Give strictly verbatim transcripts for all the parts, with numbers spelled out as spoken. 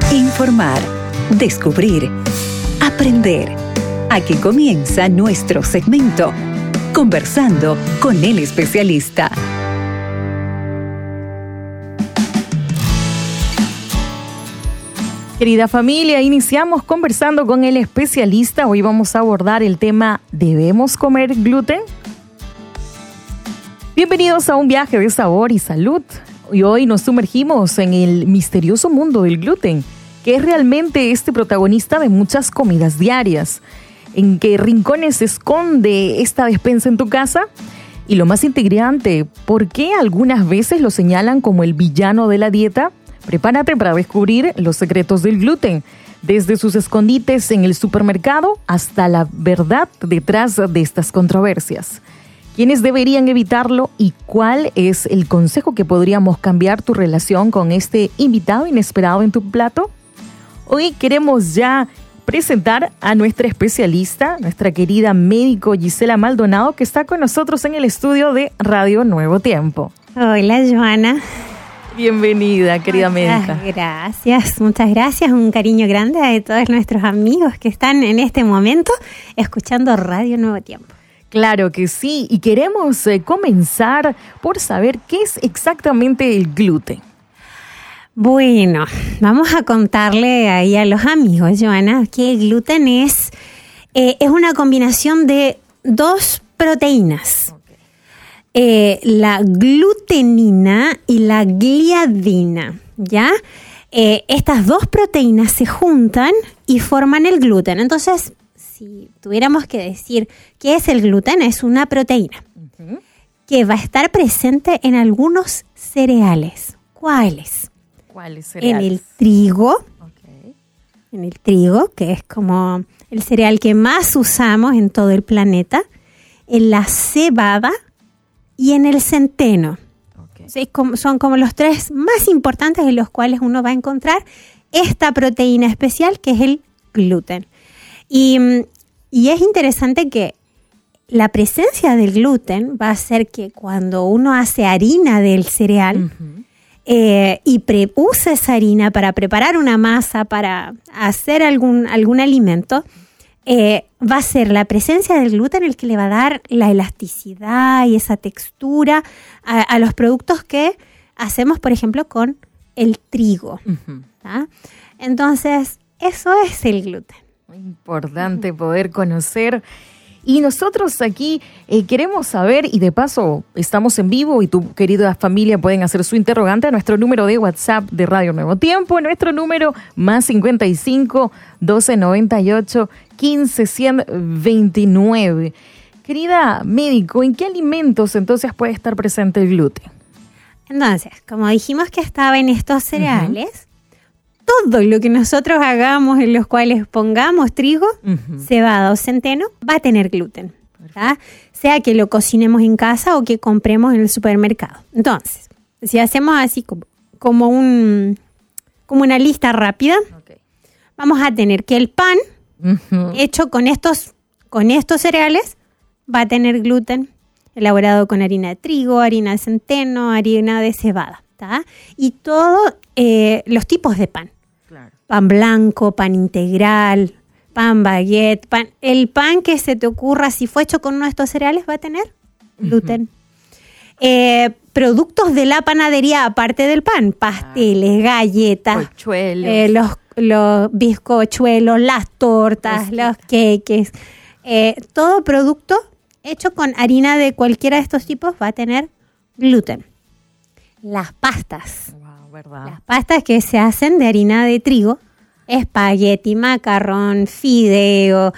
Informar, descubrir, aprender. Aquí comienza nuestro segmento, Conversando con el especialista. Querida familia, iniciamos conversando con el especialista. Hoy vamos a abordar el tema ¿debemos comer gluten? Bienvenidos a un viaje de sabor y salud. Y hoy nos sumergimos en el misterioso mundo del gluten, que es realmente este protagonista de muchas comidas diarias. ¿En qué rincones se esconde esta despensa en tu casa? Y lo más intrigante, ¿por qué algunas veces lo señalan como el villano de la dieta? Prepárate para descubrir los secretos del gluten, desde sus escondites en el supermercado hasta la verdad detrás de estas controversias. ¿Quiénes deberían evitarlo y cuál es el consejo que podríamos cambiar tu relación con este invitado inesperado en tu plato? Hoy queremos ya presentar a nuestra especialista, nuestra querida médico Gisela Maldonado, que está con nosotros en el estudio de Radio Nuevo Tiempo. Hola, Joana. Bienvenida, querida médica. Muchas gracias, muchas gracias. Un cariño grande a todos nuestros amigos que están en este momento escuchando Radio Nuevo Tiempo. Claro que sí, y queremos eh, comenzar por saber qué es exactamente el gluten. Bueno, vamos a contarle ahí a los amigos, Joana, que el gluten es, eh, es una combinación de dos proteínas. Eh, la glutenina y la gliadina, ¿ya? Eh, estas dos proteínas se juntan y forman el gluten. Entonces, si tuviéramos que decir qué es el gluten, es una proteína uh-huh. que va a estar presente en algunos cereales. ¿Cuáles? ¿Cuáles cereales? En el trigo, okay. en el trigo, que es como el cereal que más usamos en todo el planeta, en la cebada, y en el centeno. Okay. ¿Sí? Como, son como los tres más importantes en los cuales uno va a encontrar esta proteína especial que es el gluten. Y, y es interesante que la presencia del gluten va a hacer que cuando uno hace harina del cereal uh-huh. eh, y pre- usa esa harina para preparar una masa, para hacer algún, algún alimento, Eh, va a ser la presencia del gluten el que le va a dar la elasticidad y esa textura a, a los productos que hacemos, por ejemplo, con el trigo. Uh-huh. ¿tá? Entonces, eso es el gluten. Muy importante uh-huh. poder conocer. Y nosotros aquí eh, queremos saber, y de paso estamos en vivo y tu querida familia pueden hacer su interrogante a nuestro número de WhatsApp de Radio Nuevo Tiempo, nuestro número más cincuenta y cinco, doce noventa y ocho, quince, ciento veintinueve. Querida médico, ¿en qué alimentos entonces puede estar presente el gluten? Entonces, como dijimos que estaba en estos cereales, uh-huh. todo lo que nosotros hagamos en los cuales pongamos trigo, uh-huh. cebada o centeno, va a tener gluten, ¿verdad? Sea que lo cocinemos en casa o que compremos en el supermercado. Entonces, si hacemos así como, como, un, como una lista rápida, okay. vamos a tener que el pan uh-huh. hecho con estos, con estos cereales va a tener gluten, elaborado con harina de trigo, harina de centeno, harina de cebada, ¿tá? Y todos eh, los tipos de pan. Claro. Pan blanco, pan integral, pan baguette, pan, el pan que se te ocurra, si fue hecho con uno de estos cereales, va a tener gluten. Uh-huh. Eh, productos de la panadería, aparte del pan, pasteles, galletas, eh, los, los bizcochuelos, las tortas, sí. los cakes, eh, todo producto hecho con harina de cualquiera de estos tipos va a tener gluten. Las pastas. Wow, ¿verdad? Las pastas que se hacen de harina de trigo, espagueti, macarrón, fideo,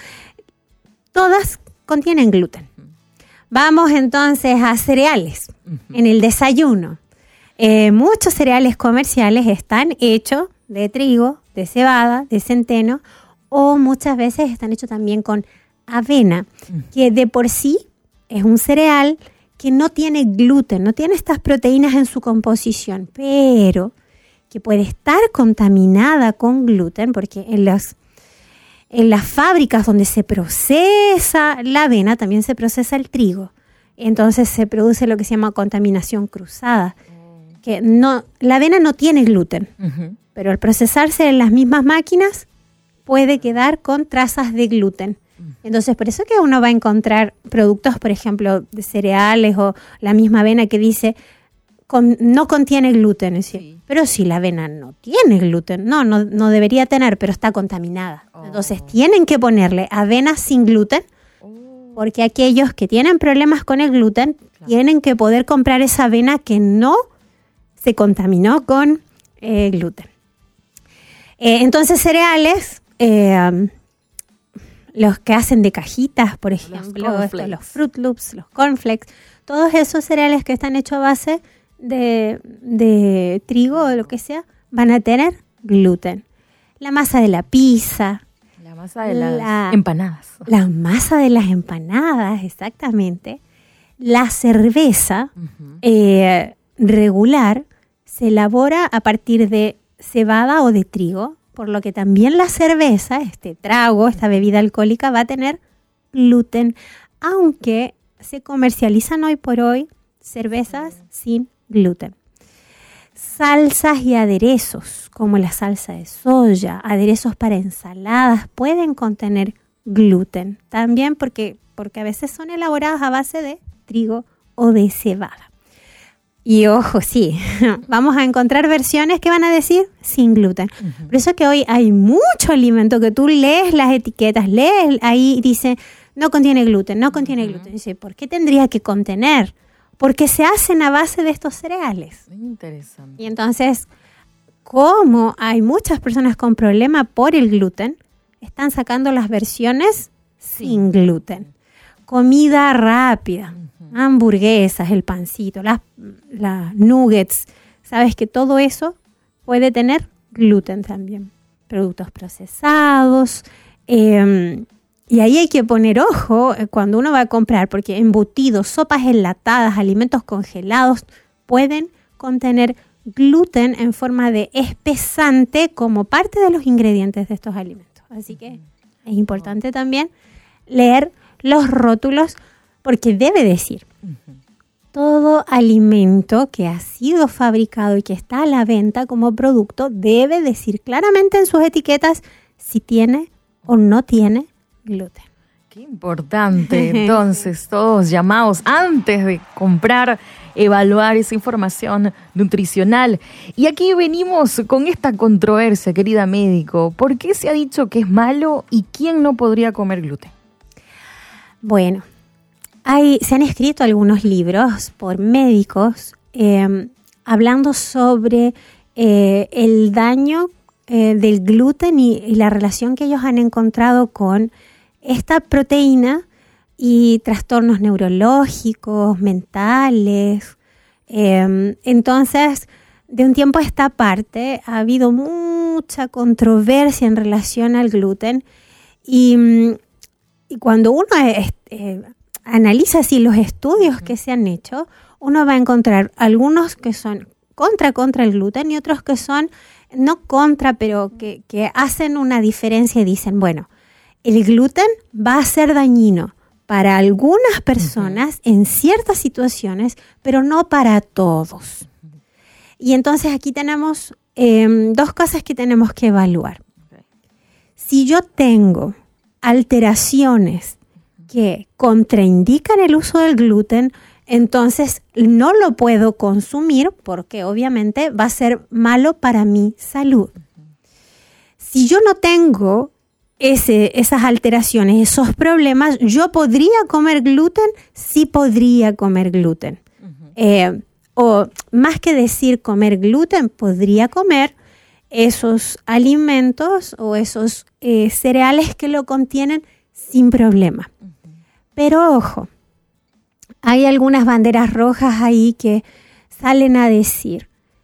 todas contienen gluten. Uh-huh. Vamos entonces a cereales. Uh-huh. En el desayuno, eh, muchos cereales comerciales están hechos de trigo, de cebada, de centeno, o muchas veces están hechos también con avena, uh-huh. que de por sí es un cereal que no tiene gluten, no tiene estas proteínas en su composición, pero que puede estar contaminada con gluten, porque en las, en las fábricas donde se procesa la avena también se procesa el trigo. Entonces se produce lo que se llama contaminación cruzada. Que no, la avena no tiene gluten, uh-huh. pero al procesarse en las mismas máquinas puede quedar con trazas de gluten. Entonces, por eso que uno va a encontrar productos, por ejemplo, de cereales o la misma avena que dice con, no contiene gluten. Sí. Pero si la avena no tiene gluten, no, no, no debería tener, pero está contaminada. Oh. Entonces, tienen que ponerle avena sin gluten, oh. porque aquellos que tienen problemas con el gluten claro. tienen que poder comprar esa avena que no se contaminó con eh, gluten. Eh, entonces, cereales... Eh, los que hacen de cajitas, por ejemplo, los, esto, los Fruit Loops, los cornflakes, todos esos cereales que están hechos a base de, de trigo o lo que sea, van a tener gluten. La masa de la pizza. La masa de las la, empanadas. La masa de las empanadas, exactamente. La cerveza uh-huh. eh, regular se elabora a partir de cebada o de trigo, por lo que también la cerveza, este trago, esta bebida alcohólica, va a tener gluten, aunque se comercializan hoy por hoy cervezas sin gluten. Salsas y aderezos, como la salsa de soya, aderezos para ensaladas, pueden contener gluten, también porque, porque a veces son elaboradas a base de trigo o de cebada. Y ojo, sí, vamos a encontrar versiones que van a decir sin gluten. Uh-huh. Por eso que hoy hay mucho alimento que tú lees las etiquetas, lees ahí dice no contiene gluten, no contiene uh-huh. gluten. Dice, ¿por qué tendría que contener? Porque se hacen a base de estos cereales. Interesante. Y entonces, como hay muchas personas con problema por el gluten, están sacando las versiones sí. sin gluten. Comida rápida. Hamburguesas, el pancito, las, las nuggets, sabes que todo eso puede tener gluten también. Productos procesados, eh, y ahí hay que poner ojo cuando uno va a comprar, porque embutidos, sopas enlatadas, alimentos congelados pueden contener gluten en forma de espesante como parte de los ingredientes de estos alimentos. Así que es importante también leer los rótulos, porque debe decir, uh-huh. todo alimento que ha sido fabricado y que está a la venta como producto debe decir claramente en sus etiquetas si tiene o no tiene gluten. Qué importante, entonces, todos llamados antes de comprar, evaluar esa información nutricional. Y aquí venimos con esta controversia, querida médico. ¿Por qué se ha dicho que es malo y quién no podría comer gluten? Bueno, Hay, se han escrito algunos libros por médicos eh, hablando sobre eh, el daño eh, del gluten y, y la relación que ellos han encontrado con esta proteína y trastornos neurológicos, mentales. Eh, entonces, de un tiempo a esta parte ha habido mucha controversia en relación al gluten y, y cuando uno es... Eh, analiza así los estudios que se han hecho, uno va a encontrar algunos que son contra contra el gluten y otros que son no contra, pero que, que hacen una diferencia y dicen, bueno, el gluten va a ser dañino para algunas personas uh-huh. en ciertas situaciones, pero no para todos. Uh-huh. Y entonces aquí tenemos eh, dos cosas que tenemos que evaluar. Okay. Si yo tengo alteraciones que contraindican el uso del gluten, entonces no lo puedo consumir porque obviamente va a ser malo para mi salud. Uh-huh. Si yo no tengo ese, esas alteraciones, esos problemas, yo podría comer gluten, sí podría comer gluten. Uh-huh. Eh, o más que decir comer gluten, podría comer esos alimentos o esos eh, cereales que lo contienen sin problema. Uh-huh. Pero ojo, hay algunas banderas rojas ahí que salen a decir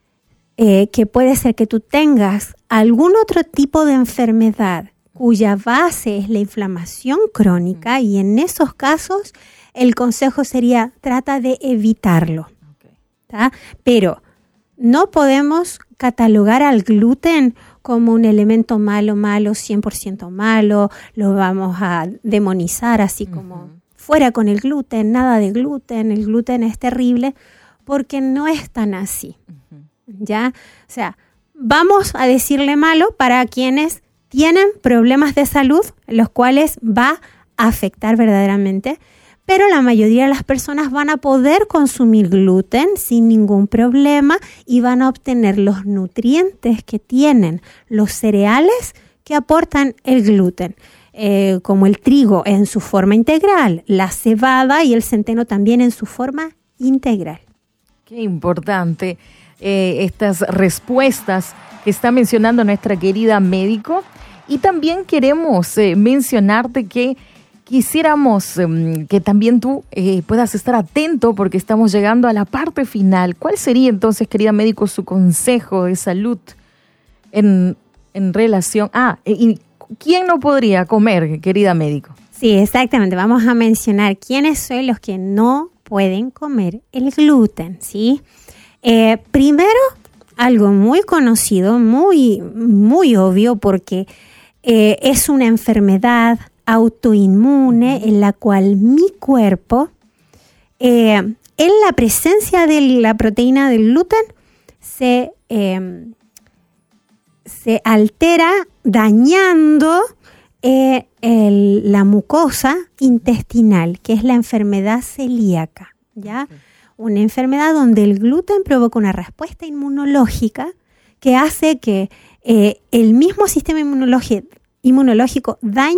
eh, que puede ser que tú tengas algún otro tipo de enfermedad cuya base es la inflamación crónica y en esos casos el consejo sería trata de evitarlo. ¿Tá? Pero no podemos catalogar al gluten como un elemento malo, malo, cien por ciento malo, lo vamos a demonizar así uh-huh. como... Fuera con el gluten, nada de gluten, el gluten es terrible, porque no es tan así, uh-huh. ¿ya? O sea, vamos a decirle malo para quienes tienen problemas de salud, los cuales va a afectar verdaderamente, pero la mayoría de las personas van a poder consumir gluten sin ningún problema y van a obtener los nutrientes que tienen los cereales que aportan el gluten, eh, como el trigo en su forma integral, la cebada y el centeno también en su forma integral. Qué importante eh, estas respuestas que está mencionando nuestra querida médico. Y también queremos eh, mencionarte que quisiéramos eh, que también tú eh, puedas estar atento porque estamos llegando a la parte final. ¿Cuál sería entonces, querida médico, su consejo de salud en, en relación... Ah, ¿y quién no podría comer, querida médico? Sí, exactamente. Vamos a mencionar quiénes son los que no pueden comer el gluten, ¿sí? Eh, primero, algo muy conocido, muy, muy obvio, porque eh, es una enfermedad autoinmune en la cual mi cuerpo, eh, en la presencia de la proteína del gluten, se, eh, se altera dañando eh, el, la mucosa intestinal, que es la enfermedad celíaca, ¿ya? Okay. Una enfermedad donde el gluten provoca una respuesta inmunológica que hace que eh, el mismo sistema inmunológico, inmunológico dañe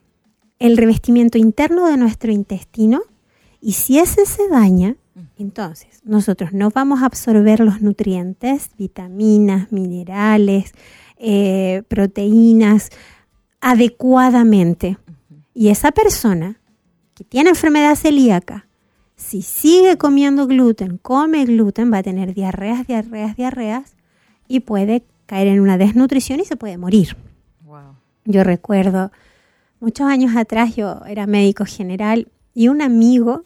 el revestimiento interno de nuestro intestino, y si ese se daña, entonces nosotros no vamos a absorber los nutrientes, vitaminas, minerales, eh, proteínas adecuadamente. Y esa persona que tiene enfermedad celíaca, si sigue comiendo gluten, come gluten, va a tener diarreas, diarreas, diarreas y puede caer en una desnutrición y se puede morir. Wow. Yo recuerdo, muchos años atrás yo era médico general y un amigo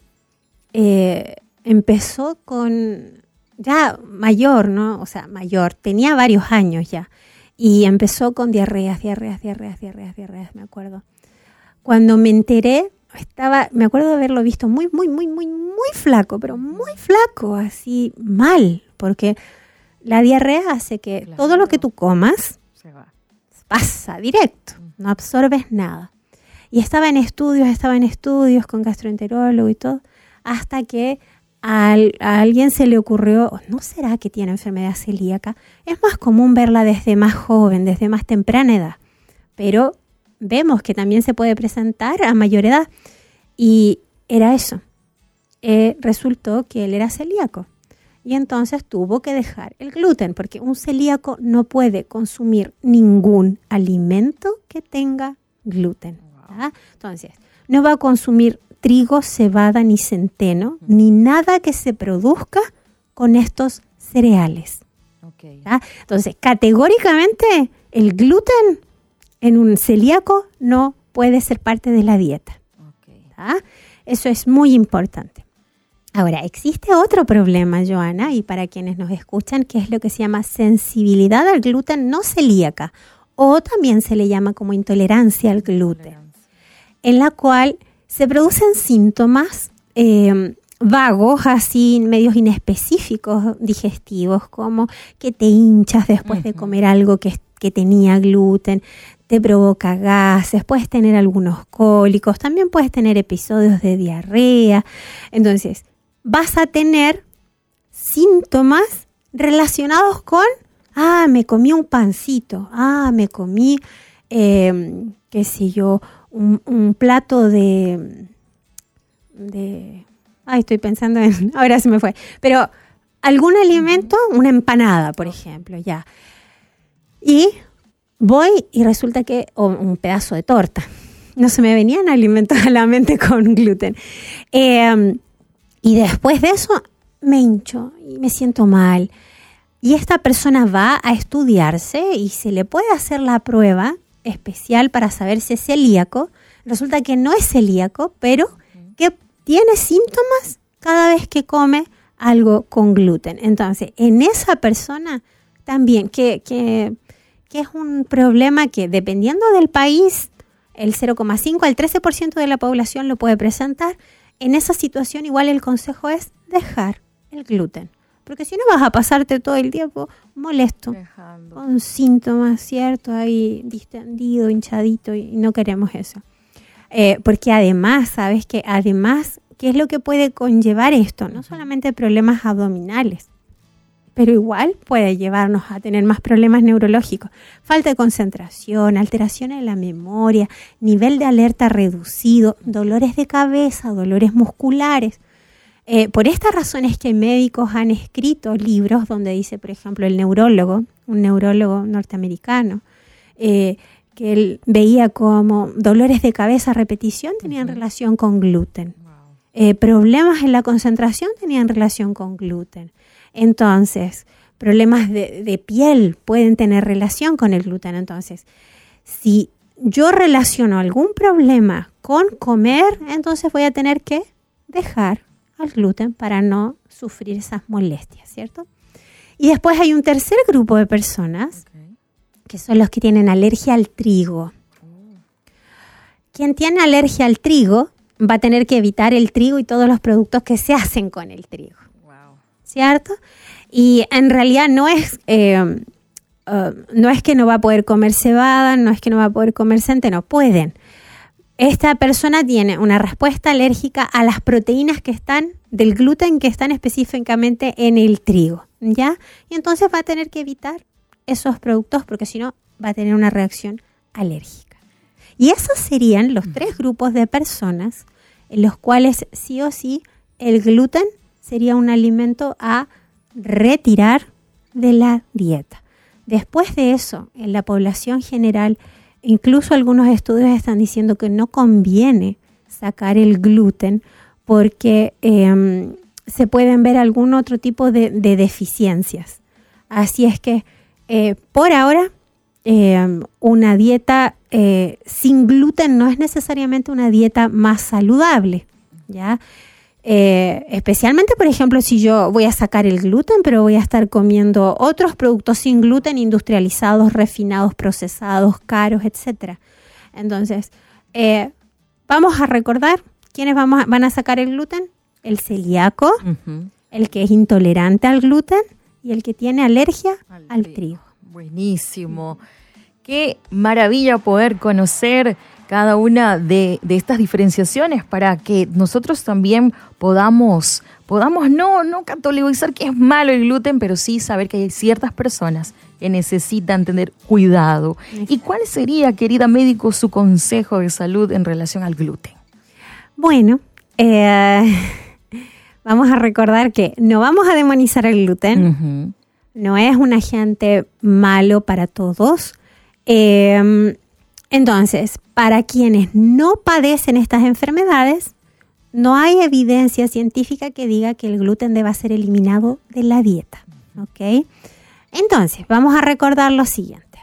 eh, empezó con, ya mayor, ¿no? O sea, mayor, tenía varios años ya. Y empezó con diarreas, diarreas, diarreas, diarreas, diarreas, me acuerdo. Cuando me enteré, estaba, me acuerdo de haberlo visto muy, muy, muy, muy, muy flaco, pero muy flaco, así mal, porque la diarrea hace que claro, todo lo que tú comas se va. Pasa directo, no absorbes nada. Y estaba en estudios, estaba en estudios con gastroenterólogo y todo, hasta que a, a alguien se le ocurrió, ¿no será que tiene enfermedad celíaca? Es más común verla desde más joven, desde más temprana edad, pero vemos que también se puede presentar a mayor edad. Y era eso. Eh, resultó que él era celíaco. Y entonces tuvo que dejar el gluten, porque un celíaco no puede consumir ningún alimento que tenga gluten. ¿verdad? Entonces, no va a consumir trigo, cebada, ni centeno, uh-huh. ni nada que se produzca con estos cereales. Okay. ¿verdad? Entonces, categóricamente, el gluten en un celíaco no puede ser parte de la dieta. Okay. Eso es muy importante. Ahora, existe otro problema, Joana, y para quienes nos escuchan, que es lo que se llama sensibilidad al gluten no celíaca, o también se le llama como intolerancia al gluten, en la cual se producen síntomas eh, vagos, así medios inespecíficos digestivos, como que te hinchas después uh-huh. de comer algo que, que tenía gluten, te provoca gases, puedes tener algunos cólicos, también puedes tener episodios de diarrea. Entonces, vas a tener síntomas relacionados con, ah, me comí un pancito, ah, me comí, eh, qué sé yo, un, un plato de, de, ay, estoy pensando en, ahora se me fue, pero algún alimento, una empanada, por ejemplo, ya. Y voy y resulta que, o un pedazo de torta, no se me venían alimentos a la mente con gluten. Eh, y después de eso me hincho y me siento mal. Y esta persona va a estudiarse y se le puede hacer la prueba especial para saber si es celíaco. Resulta que no es celíaco, pero que tiene síntomas cada vez que come algo con gluten. Entonces, en esa persona también, que, que, que es un problema que dependiendo del país, el cero coma cinco al trece por ciento de la población lo puede presentar. En esa situación igual el consejo es dejar el gluten. porque si no vas a pasarte todo el tiempo molesto, Dejando. con síntomas, ¿cierto? Ahí distendido, hinchadito, y no queremos eso. Eh, porque además, ¿sabes qué? Además, ¿qué es lo que puede conllevar esto? No solamente problemas abdominales, pero igual puede llevarnos a tener más problemas neurológicos. Falta de concentración, alteraciones de la memoria, nivel de alerta reducido, dolores de cabeza, dolores musculares. Eh, por estas razones que médicos han escrito libros donde dice, por ejemplo, el neurólogo, un neurólogo norteamericano, eh, que él veía como dolores de cabeza a repetición tenían uh-huh. relación con gluten. Wow. Eh, problemas en la concentración tenían relación con gluten. Entonces, problemas de, de piel pueden tener relación con el gluten. Entonces, si yo relaciono algún problema con comer, entonces voy a tener que dejar al gluten para no sufrir esas molestias, ¿cierto? Y después hay un tercer grupo de personas okay. que son los que tienen alergia al trigo. Oh. Quien tiene alergia al trigo va a tener que evitar el trigo y todos los productos que se hacen con el trigo. ¿Cierto? Y en realidad no es, eh, uh, no es que no va a poder comer cebada, no es que no va a poder comer centeno, pueden. Esta persona tiene una respuesta alérgica a las proteínas que están, del gluten que están específicamente en el trigo, ¿ya? Y entonces va a tener que evitar esos productos porque si no va a tener una reacción alérgica. Y esos serían los tres grupos de personas en los cuales sí o sí el gluten sería un alimento a retirar de la dieta. Después de eso, en la población general, incluso algunos estudios están diciendo que no conviene sacar el gluten porque eh, se pueden ver algún otro tipo de, de deficiencias. Así es que, eh, por ahora, eh, una dieta eh, sin gluten no es necesariamente una dieta más saludable, ¿ya? Eh, especialmente, por ejemplo, si yo voy a sacar el gluten, pero voy a estar comiendo otros productos sin gluten, industrializados, refinados, procesados, caros, etcétera. Entonces, eh, vamos a recordar quiénes vamos a, van a sacar el gluten: el celíaco, uh-huh. el que es intolerante al gluten y el que tiene alergia al, al trigo. trigo. Buenísimo. Qué maravilla poder conocer cada una de, de estas diferenciaciones para que nosotros también podamos, podamos no, no categorizar que es malo el gluten, pero sí saber que hay ciertas personas que necesitan tener cuidado. ¿Y cuál sería, querida médico, su consejo de salud en relación al gluten? Bueno, eh, vamos a recordar que no vamos a demonizar el gluten. Uh-huh. No es un agente malo para todos. Eh, Entonces, para quienes no padecen estas enfermedades, no hay evidencia científica que diga que el gluten deba ser eliminado de la dieta, ¿ok? Entonces, vamos a recordar lo siguiente.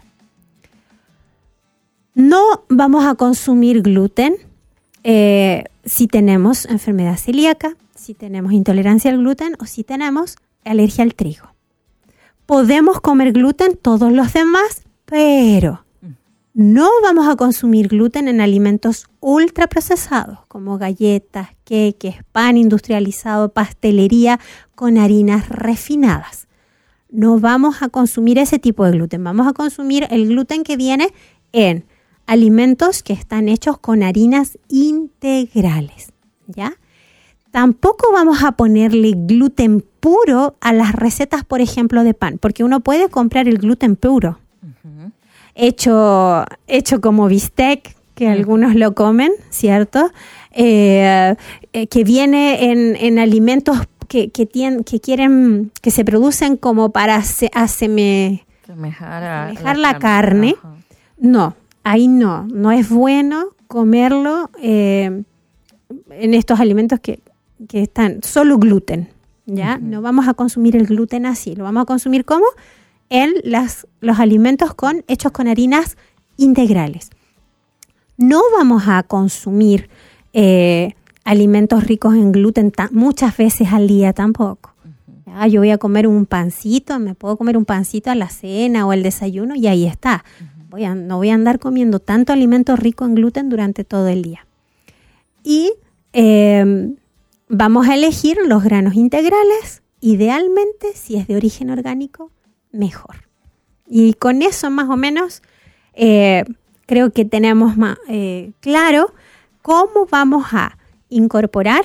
No vamos a consumir gluten eh, si tenemos enfermedad celíaca, si tenemos intolerancia al gluten o si tenemos alergia al trigo. Podemos comer gluten todos los demás, pero no vamos a consumir gluten en alimentos ultraprocesados como galletas, queques, pan industrializado, pastelería con harinas refinadas. No vamos a consumir ese tipo de gluten. Vamos a consumir el gluten que viene en alimentos que están hechos con harinas integrales, ¿ya? Tampoco vamos a ponerle gluten puro a las recetas, por ejemplo, de pan, porque uno puede comprar el gluten puro. Uh-huh. Hecho, hecho como bistec, que mm. algunos lo comen, ¿cierto? Eh, eh, que viene en, en alimentos que, que, tienen, que quieren, que se producen como para aseme, asemejar, a, asemejar la, la carne. carne. No, ahí no, no es bueno comerlo eh, en estos alimentos que, que están solo gluten, ¿ya? Uh-huh. No vamos a consumir el gluten así, lo vamos a consumir como en las, los alimentos con, hechos con harinas integrales. No vamos a consumir eh, alimentos ricos en gluten ta- muchas veces al día tampoco. Uh-huh. ¿Ya? Yo voy a comer un pancito, me puedo comer un pancito a la cena o al desayuno y ahí está. Uh-huh. Voy a, no voy a andar comiendo tanto alimento rico en gluten durante todo el día. Y eh, vamos a elegir los granos integrales idealmente, si es de origen orgánico, mejor. Y con eso más o menos eh, creo que tenemos más, eh, claro cómo vamos a incorporar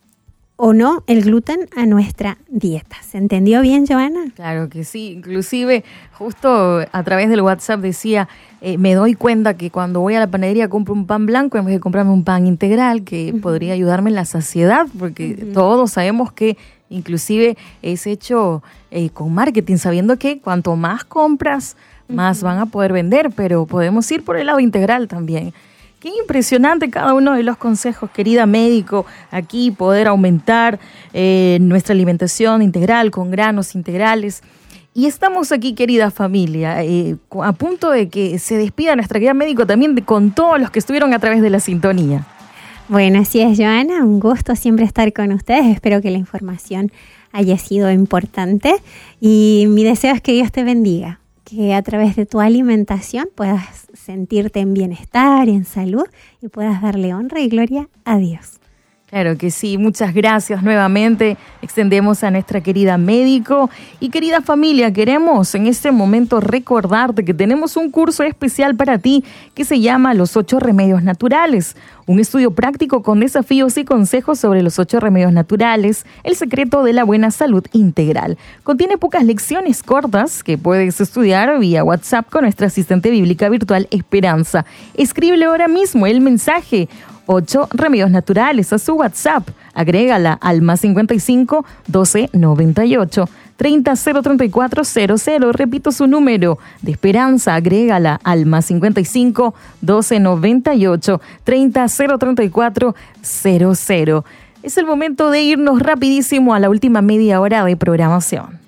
o no el gluten a nuestra dieta. ¿Se entendió bien, Joana? Claro que sí. Inclusive, justo a través del WhatsApp decía, eh, me doy cuenta que cuando voy a la panadería compro un pan blanco en vez de comprarme un pan integral, que uh-huh. podría ayudarme en la saciedad, porque uh-huh. todos sabemos que inclusive es hecho eh, con marketing, sabiendo que cuanto más compras, uh-huh. más van a poder vender, pero podemos ir por el lado integral también. Qué impresionante cada uno de los consejos, querida médico, aquí poder aumentar eh, nuestra alimentación integral con granos integrales. Y estamos aquí, querida familia, eh, a punto de que se despida nuestra querida médico también de, con todos los que estuvieron a través de la sintonía. Bueno, así es, Joana, un gusto siempre estar con ustedes. Espero que la información haya sido importante y mi deseo es que Dios te bendiga, que a través de tu alimentación puedas sentirte en bienestar, en salud y puedas darle honra y gloria a Dios. Claro que sí, muchas gracias nuevamente. Extendemos a nuestra querida médico y querida familia. Queremos en este momento recordarte que tenemos un curso especial para ti que se llama Los ocho Remedios Naturales. Un estudio práctico con desafíos y consejos sobre los ocho remedios naturales, el secreto de la buena salud integral. Contiene pocas lecciones cortas que puedes estudiar vía WhatsApp con nuestra asistente bíblica virtual Esperanza. Escríbele ahora mismo el mensaje ocho remedios naturales a su WhatsApp. Agrégala al más cincuenta y cinco, doce, noventa y ocho, treinta, cero treinta y cuatro, cero cero. Repito su número de Esperanza. Agrégala al más cincuenta y cinco, doce, noventa y ocho, treinta, cero treinta y cuatro, cero cero. Es el momento de irnos rapidísimo a la última media hora de programación.